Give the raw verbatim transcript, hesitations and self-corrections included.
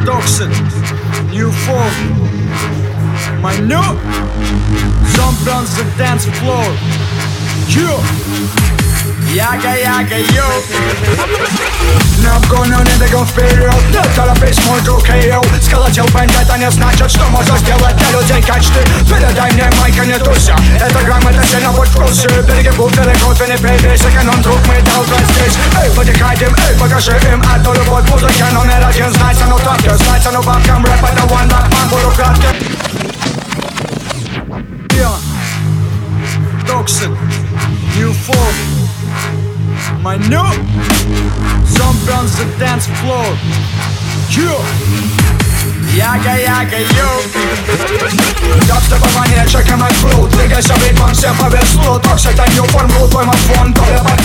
Toxic, new form. My new jump on the dance floor. You, yaga yaga yo. Na вгону вперед, не торопись, мой друг, эй-йоу. Сколотил бенд, это не значит, что можно сделать для людей, как ты. Передай мне майка, не туся. Это грамота, сильно будь в курсе. Береги бут, далеко, ты не прибейся. Эконом, друг, мы должны здесь. Эй, потекай им, эй, покажи им эту любовь. Музыка номер один, знается, ну тапки. Знается, ну бабкам, рэп, это one lap, man, буду кратким. Yeah, Toxic, new form. My new jump on the dance floor. You, yaga yaga yo. Дабстепование, чекай мой флоу. Двигайся в ритм, всем повезло. Toxic, это new form, был твой мафон. Доля